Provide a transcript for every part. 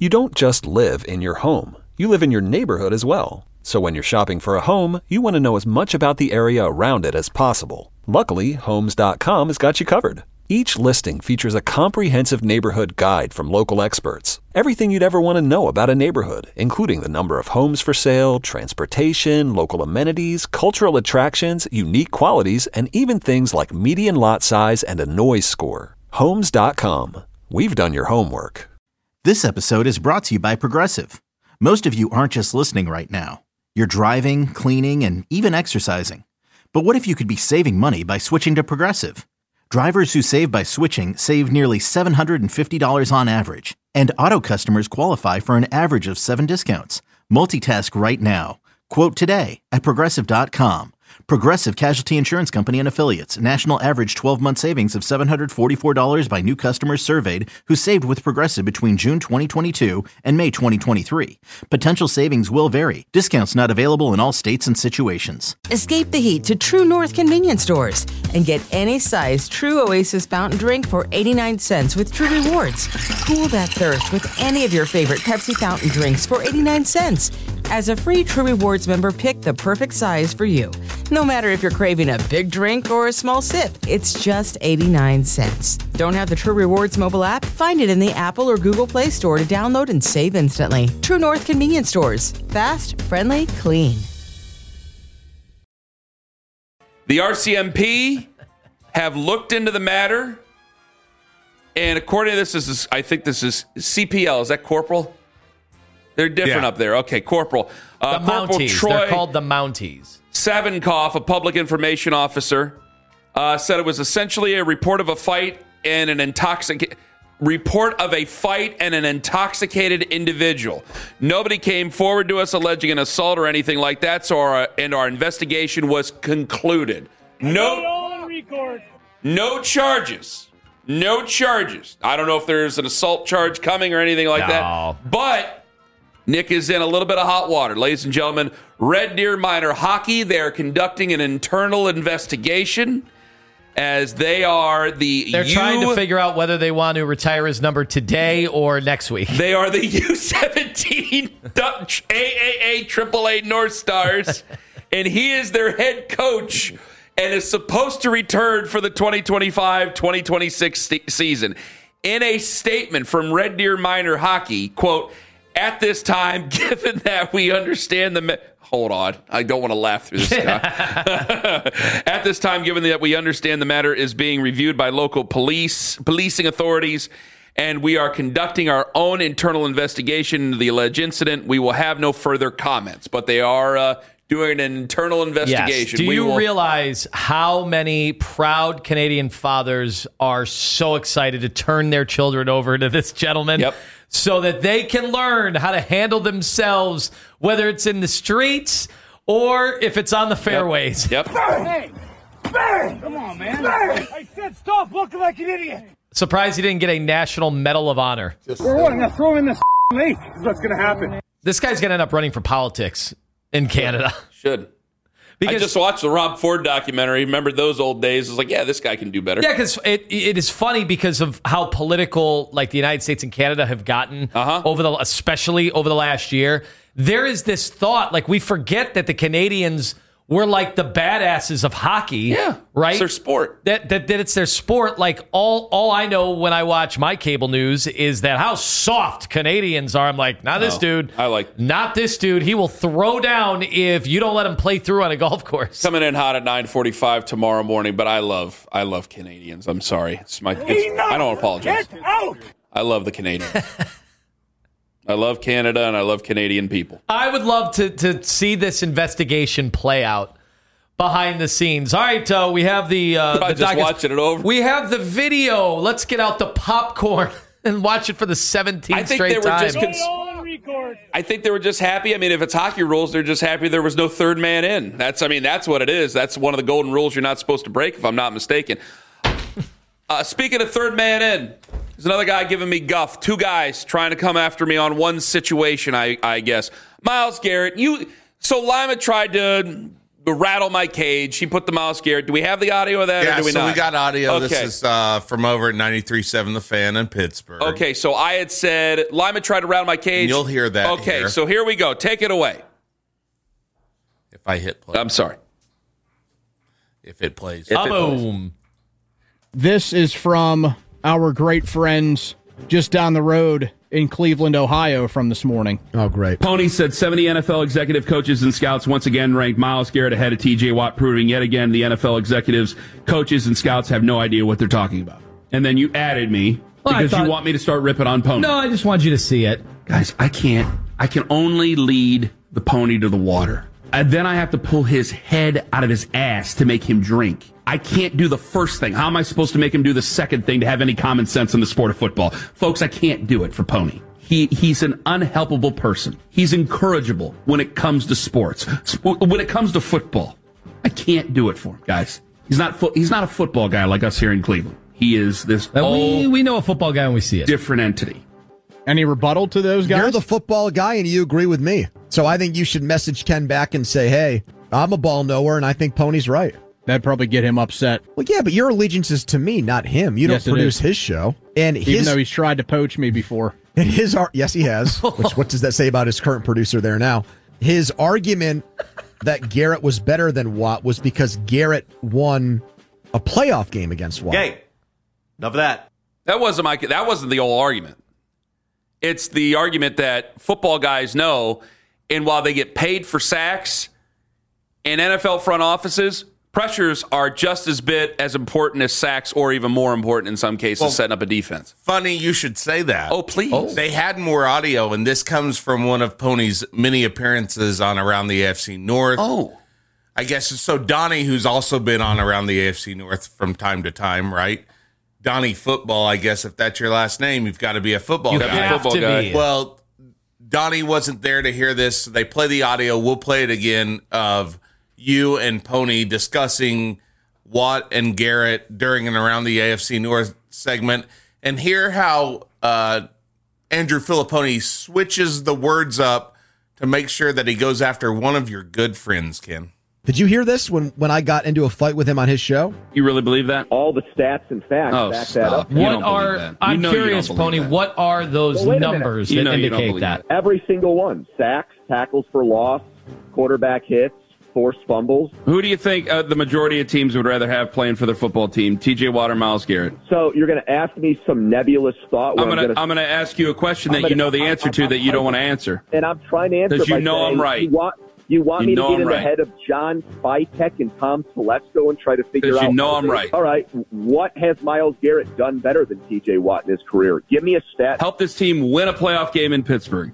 You don't just live in your home. You live in your neighborhood as well. So when you're shopping for a home, you want to know as much about the area around it as possible. Luckily, Homes.com has got you covered. Each listing features a comprehensive neighborhood guide from local experts. Everything you'd ever want to know about a neighborhood, including the number of homes for sale, transportation, local amenities, cultural attractions, unique qualities, and even things like median lot size and a noise score. Homes.com. We've done your homework. This episode is brought to you by Progressive. Most of you aren't just listening right now. You're driving, cleaning, and even exercising. But what if you could be saving money by switching to Progressive? Drivers who save by switching save nearly $750 on average. And auto customers qualify for an average of 7 discounts. Multitask right now. Quote today at Progressive.com. Progressive Casualty Insurance Company and Affiliates. National average 12-month savings of $744 by new customers surveyed who saved with Progressive between June 2022 and May 2023. Potential savings will vary. Discounts not available in all states and situations. Escape the heat to True North convenience stores and get any size True Oasis fountain drink for 89 cents with True Rewards. Cool that thirst with any of your favorite Pepsi fountain drinks for 89 cents. As a free True Rewards member, pick the perfect size for you. No matter if you're craving a big drink or a small sip, it's just 89 cents. Don't have the True Rewards mobile app? Find it in the Apple or Google Play Store to download and save instantly. True North convenience stores. Fast, friendly, clean. The RCMP have looked into the matter, and according to this, I think this is CPL. Is that Corporal? They're different up there. Okay, Corporal. The Corporal Mounties. Troy They're called the Mounties. Savinkoff, a public information officer, said it was essentially a report of a fight and an intoxicated individual. Nobody came forward to us alleging an assault or anything like that, so our investigation was concluded. No charges. No charges. I don't know if there's an assault charge coming or anything like that, but Nick is in a little bit of hot water. Ladies and gentlemen, Red Deer Minor Hockey, they're conducting an internal investigation as They're trying to figure out whether they want to retire his number today or next week. They are the U17 AAA AAA North Stars, and he is their head coach and is supposed to return for the 2025-2026 season. In a statement from Red Deer Minor Hockey, quote, "At this time, given that we understand hold on, I don't want to laugh through this guy. At this time, given that we understand the matter is being reviewed by local policing authorities, and we are conducting our own internal investigation into the alleged incident, we will have no further comments." But they are doing an internal investigation. Yes. Do you realize how many proud Canadian fathers are so excited to turn their children over to this gentleman? Yep. So that they can learn how to handle themselves, whether it's in the streets or if it's on the fairways. Yep. Hey! Bang! Come on, man. Bang! I said stop looking like an idiot. Surprised he didn't get a National Medal of Honor. We're going to throw him in this lake. This is what's going to happen. This guy's going to end up running for politics in Canada. Should. I just watched the Rob Ford documentary. Remember those old days? I was like, yeah, this guy can do better. Yeah, because it is funny because of how political like the United States and Canada have gotten especially over the last year. There is this thought, like we forget that the Canadians were like the badasses of hockey. Yeah, right? It's their sport. That it's their sport. Like all I know when I watch my cable news is that how soft Canadians are. I'm like, not this dude. Not this dude. He will throw down if you don't let him play through on a golf course. Coming in hot at 9:45 tomorrow morning, but I love Canadians. I'm sorry. I don't apologize. Get out! I love the Canadians. I love Canada, and I love Canadian people. I would love to see this investigation play out behind the scenes. All right, we have the watching it over. We have the video. Let's get out the popcorn and watch it for the 17th straight time. I think they were just happy. I mean, if it's hockey rules, they're just happy there was no third man in. That's what it is. That's one of the golden rules you're not supposed to break, if I'm not mistaken. Speaking of third man in, there's another guy giving me guff. Two guys trying to come after me on one situation, I guess. Myles Garrett, so Lima tried to rattle my cage. He put the Myles Garrett. Do we have the audio of that? Yeah, or do we not? We got audio. Okay. This is from over at 93.7 The Fan in Pittsburgh. Okay, so I had said Lima tried to rattle my cage. And you'll hear that. Okay, here. so here we go. Take it away. If I hit play. I'm sorry. If it plays. Boom. This is from our great friends just down the road in Cleveland, Ohio from this morning. Oh, great. Pony said 70 NFL executive coaches and scouts once again ranked Myles Garrett ahead of TJ Watt, proving yet again the NFL executives, coaches, and scouts have no idea what they're talking about. And then you added me because you want me to start ripping on Pony. No, I just wanted you to see it. Guys, I can't. I can only lead the pony to the water. And then I have to pull his head out of his ass to make him drink. I can't do the first thing. How am I supposed to make him do the second thing to have any common sense in the sport of football? Folks, I can't do it for Pony. He's an unhelpable person. He's incorrigible when it comes to sports. When it comes to football, I can't do it for him, guys. He's not a football guy like us here in Cleveland. He is this we know a football guy when we see it. Different entity. Any rebuttal to those guys? You're the football guy, and you agree with me. So I think you should message Ken back and say, hey, I'm a ball knower, and I think Pony's right. That'd probably get him upset. Well, yeah, but your allegiance is to me, not him. You don't produce his show. And even though he's tried to poach me before. And yes, he has. What does that say about his current producer there now? His argument that Garrett was better than Watt was because Garrett won a playoff game against Watt. Okay, enough of that. That wasn't the whole argument. It's the argument that football guys know, and while they get paid for sacks in NFL front offices, pressures are just as important as sacks, or even more important in some cases, setting up a defense. Funny you should say that. Oh, please. Oh. They had more audio, and this comes from one of Pony's many appearances on Around the AFC North. Oh. I guess so. Donnie, who's also been on Around the AFC North from time to time, right? Donnie Football, I guess if that's your last name, you've got to be a football guy. Have to be. Well, Donnie wasn't there to hear this. They play the audio. We'll play it again of you and Pony discussing Watt and Garrett during and around the AFC North segment, and hear how Andrew Filipponi switches the words up to make sure that he goes after one of your good friends, Ken. Did you hear this when I got into a fight with him on his show? You really believe that? All the stats and facts back that up. I'm curious, Pony, what are those numbers that indicate that? Every single one. Sacks, tackles for loss, quarterback hits, forced fumbles. Who do you think the majority of teams would rather have playing for their football team, TJ Watt or Myles Garrett? So you're going to ask me some nebulous thought. I'm going to ask you a question that you know the answer to that you don't want to answer. And I'm trying to answer because you know I'm right. You want me to get in the head of John Spytek and Tom Telesco and try to figure out... you know I'm right. All right, what has Myles Garrett done better than T.J. Watt in his career? Give me a stat. Help this team win a playoff game in Pittsburgh.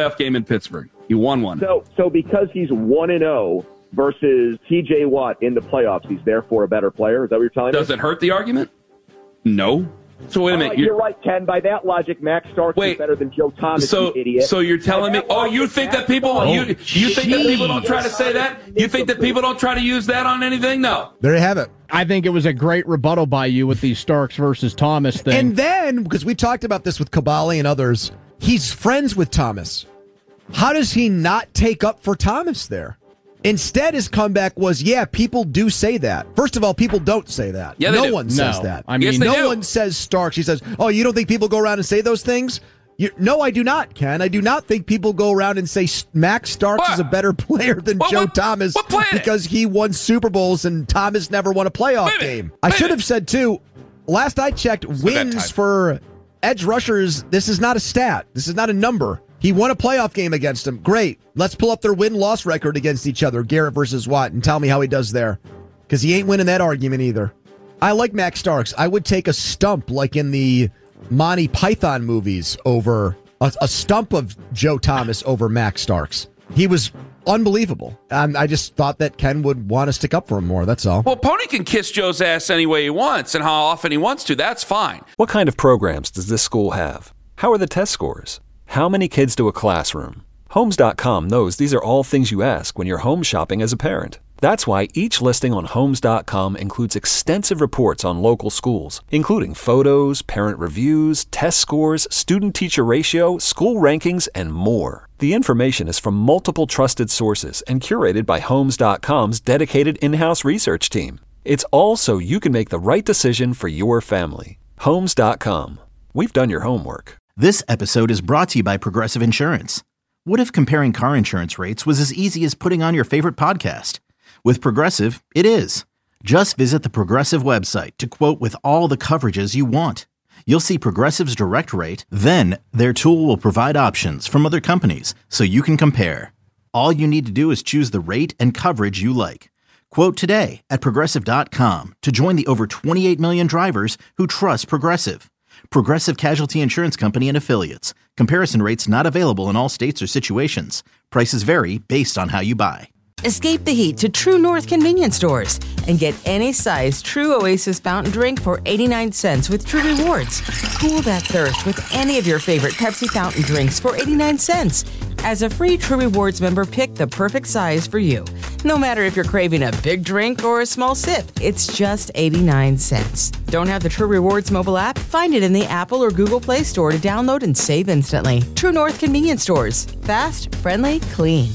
He won one. So because he's 1-0 versus T.J. Watt in the playoffs, he's therefore a better player? Is that what you're telling me? Does it hurt the argument? No. So wait a minute. You're right, Ken. By that logic, Max Starks is better than Joe Thomas, you idiot. So you're telling me? Oh, you think that people? You think that people don't try to say that? You think that people don't try to use that on anything? No. There you have it. I think it was a great rebuttal by you with the Starks versus Thomas thing. And then, because we talked about this with Kabali and others, he's friends with Thomas. How does he not take up for Thomas there? Instead, his comeback was, yeah, people do say that. First of all, people don't say that. Yeah, no one says that. I mean, no one says Starks. He says, oh, you don't think people go around and say those things? No, I do not, Ken. I do not think people go around and say Max Starks is a better player than Joe Thomas because he won Super Bowls and Thomas never won a playoff game. I should have said, too, last I checked, wins for edge rushers, this is not a stat. This is not a number. He won a playoff game against him. Great. Let's pull up their win-loss record against each other, Garrett versus Watt, and tell me how he does there. Because he ain't winning that argument either. I like Max Starks. I would take a stump like in the Monty Python movies over a stump of Joe Thomas over Max Starks. He was unbelievable. I just thought that Ken would want to stick up for him more. That's all. Well, Pony can kiss Joe's ass any way he wants and how often he wants to. That's fine. What kind of programs does this school have? How are the test scores? How many kids do a classroom? Homes.com knows these are all things you ask when you're home shopping as a parent. That's why each listing on Homes.com includes extensive reports on local schools, including photos, parent reviews, test scores, student-teacher ratio, school rankings, and more. The information is from multiple trusted sources and curated by Homes.com's dedicated in-house research team. It's all so you can make the right decision for your family. Homes.com. We've done your homework. This episode is brought to you by Progressive Insurance. What if comparing car insurance rates was as easy as putting on your favorite podcast? With Progressive, it is. Just visit the Progressive website to quote with all the coverages you want. You'll see Progressive's direct rate, then their tool will provide options from other companies so you can compare. All you need to do is choose the rate and coverage you like. Quote today at Progressive.com to join the over 28 million drivers who trust Progressive. Progressive Casualty Insurance Company and Affiliates. Comparison rates not available in all states or situations. Prices vary based on how you buy. Escape the heat to True North convenience stores and get any size True Oasis fountain drink for 89 cents with True Rewards. Cool that thirst with any of your favorite Pepsi fountain drinks for 89 cents. As a free True Rewards member, pick the perfect size for you. No matter if you're craving a big drink or a small sip, it's just 89 cents. Don't have the True Rewards mobile app? Find it in the Apple or Google Play Store to download and save instantly. True North convenience stores. Fast, friendly, clean.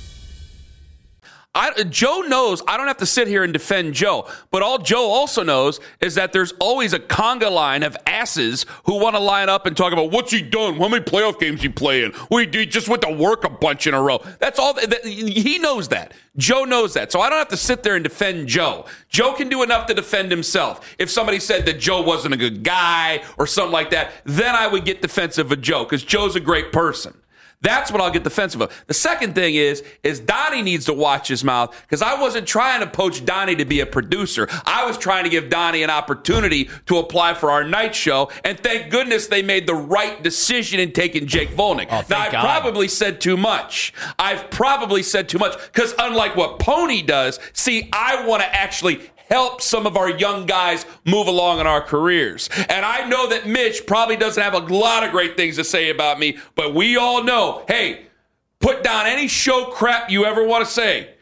Joe knows I don't have to sit here and defend Joe, but all Joe also knows is that there's always a conga line of asses who want to line up and talk about what's he done, how many playoff games he play in. He just went to work a bunch in a row. That's all. He knows that. Joe knows that. So I don't have to sit there and defend Joe. Joe can do enough to defend himself. If somebody said that Joe wasn't a good guy or something like that, then I would get defensive of Joe because Joe's a great person. That's what I'll get defensive of. The second thing is Donnie needs to watch his mouth because I wasn't trying to poach Donnie to be a producer. I was trying to give Donnie an opportunity to apply for our night show, and thank goodness they made the right decision in taking Jake Volnick. Oh, now, I've probably said too much. Because unlike what Pony does, see, I want to actually help some of our young guys move along in our careers. And I know that Mitch probably doesn't have a lot of great things to say about me, but we all know, hey, put down any show crap you ever want to say.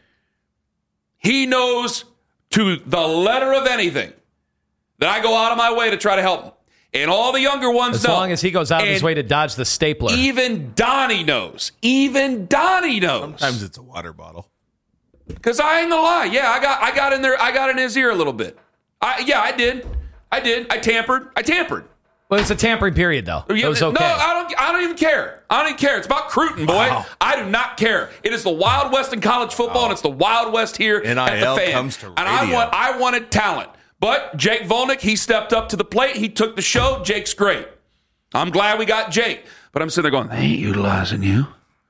He knows to the letter of anything that I go out of my way to try to help him. And all the younger ones know. As long as he goes out of his way to dodge the stapler. Even Donnie knows. Sometimes it's a water bottle. Because I ain't gonna lie, yeah, I got in there, I got in his ear a little bit. I did. I tampered. Well, it's a tampering period, though. It was okay. No, I don't even care. It's about Cruton, boy. Wow. I do not care. It is the Wild West in college football, and it's the Wild West here NIL at the Fan. Comes to radio. And I wanted talent. But Jake Volnick, he stepped up to the plate. He took the show. Jake's great. I'm glad we got Jake. But I'm sitting there going, they ain't utilizing you.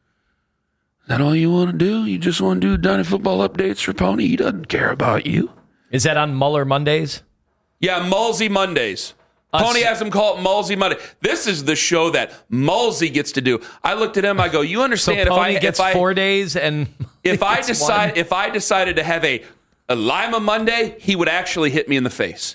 Is that all you want to do? You just want to do Donnie football updates for Pony? He doesn't care about you. Is that on Muller Mondays? Yeah, Mulsey Mondays. Pony has him call it Mulsey Monday. This is the show that Mulsey gets to do. I looked at him. I go, you understand? So Pony gets 4 days, and if I decided to have a Lima Monday, he would actually hit me in the face.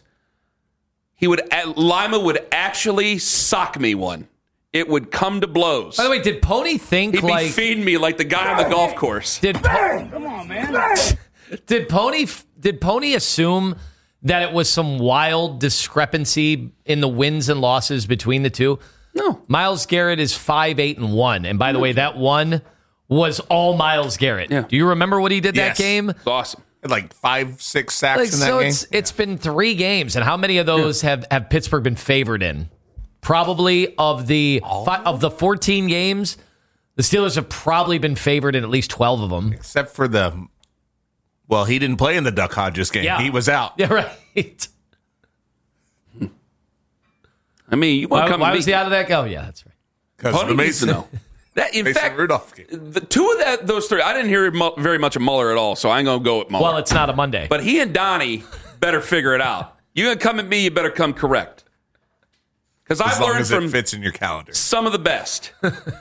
Lima would actually sock me one. It would come to blows. By the way, did Pony think he'd be feeding me like the guy on the golf course? Come on, man. Did Pony assume that it was some wild discrepancy in the wins and losses between the two? No. Myles Garrett is 5-8-1, and by the way, that one was all Myles Garrett. Yeah. Do you remember what he did that game? It's awesome. Like 5-6 sacks in that game. It's been 3 games, and how many of those have Pittsburgh been favored in? Probably of the 14 games, the Steelers have probably been favored in at least 12 of them. Except for he didn't play in the Duck Hodges game. Yeah. He was out. Yeah, right. I mean, you want to come why was he out of that? Oh, yeah, that's right. Because of the Mason. In fact, Rudolph game. The two of those three, I didn't hear very much of Muller at all, so I ain't going to go with Muller. Well, it's not a Monday. But he and Donnie better figure it out. You're going to come at me, you better come correct. Because I've learned from it fits in your calendar. Some of the best.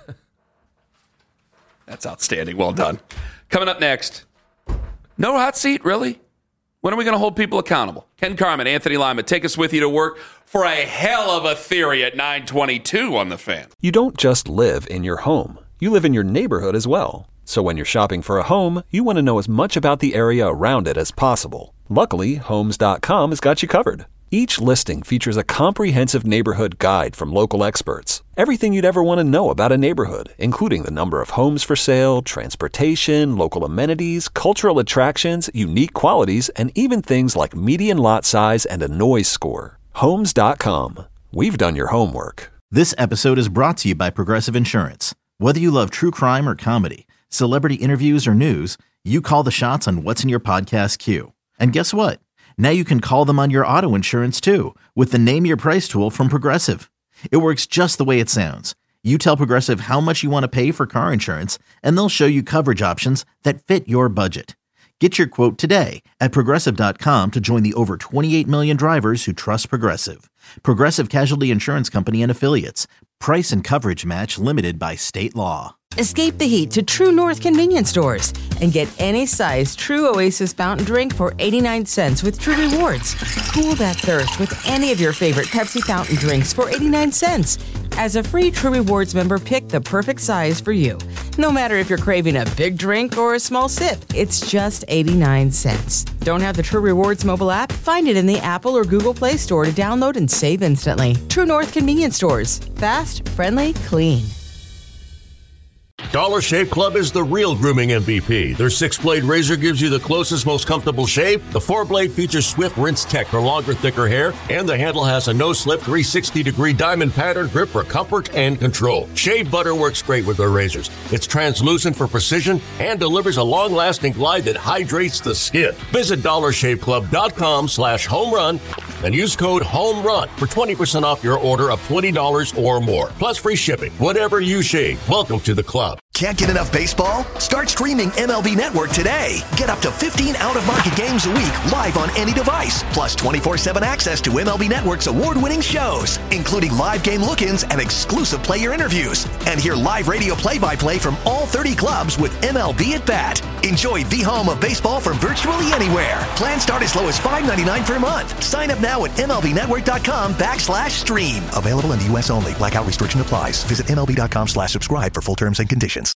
That's outstanding. Well done. Coming up next, no hot seat, really? When are we going to hold people accountable? Ken Carman, Anthony Lima, take us with you to work for a hell of a theory at 9:22 on The Fan. You don't just live in your home. you live in your neighborhood as well. So when you're shopping for a home, you want to know as much about the area around it as possible. Luckily, Homes.com has got you covered. Each listing features a comprehensive neighborhood guide from local experts. Everything you'd ever want to know about a neighborhood, including the number of homes for sale, transportation, local amenities, cultural attractions, unique qualities, and even things like median lot size and a noise score. Homes.com. We've done your homework. This episode is brought to you by Progressive Insurance. Whether you love true crime or comedy, celebrity interviews or news, you call the shots on what's in your podcast queue. And guess what? Now you can call them on your auto insurance too with the Name Your Price tool from Progressive. It works just the way it sounds. You tell Progressive how much you want to pay for car insurance, and they'll show you coverage options that fit your budget. Get your quote today at Progressive.com to join the over 28 million drivers who trust Progressive. Progressive Casualty Insurance Company and Affiliates. Price and coverage match limited by state law. Escape the heat to True North convenience stores and get any size True Oasis fountain drink for 89 cents with True Rewards. Cool that thirst with any of your favorite Pepsi fountain drinks for 89 cents. As a free True Rewards member, pick the perfect size for you. No matter if you're craving a big drink or a small sip, it's just 89 cents. Don't have the True Rewards mobile app? Find it in the Apple or Google Play Store to download and save instantly. True North convenience stores. Fast, friendly, clean. Dollar Shave Club is the real grooming MVP. Their 6-blade razor gives you the closest, most comfortable shave. The 4-blade features swift rinse tech for longer, thicker hair. And the handle has a no-slip 360-degree diamond pattern grip for comfort and control. Shave butter works great with their razors. It's translucent for precision and delivers a long-lasting glide that hydrates the skin. Visit DollarShaveClub.com/homerun and use code HOMERUN for 20% off your order of $20 or more. Plus free shipping. Whatever you shave, welcome to the club. Can't get enough baseball? Start streaming MLB Network today. Get up to 15 out-of-market games a week live on any device. Plus 24/7 access to MLB Network's award-winning shows, including live game look-ins and exclusive player interviews. And hear live radio play-by-play from all 30 clubs with MLB at Bat. Enjoy the home of baseball from virtually anywhere. Plans start as low as $5.99 per month. Sign up now at MLBnetwork.com/stream. Available in the U.S. only. Blackout restriction applies. Visit MLB.com/subscribe for full terms and conditions.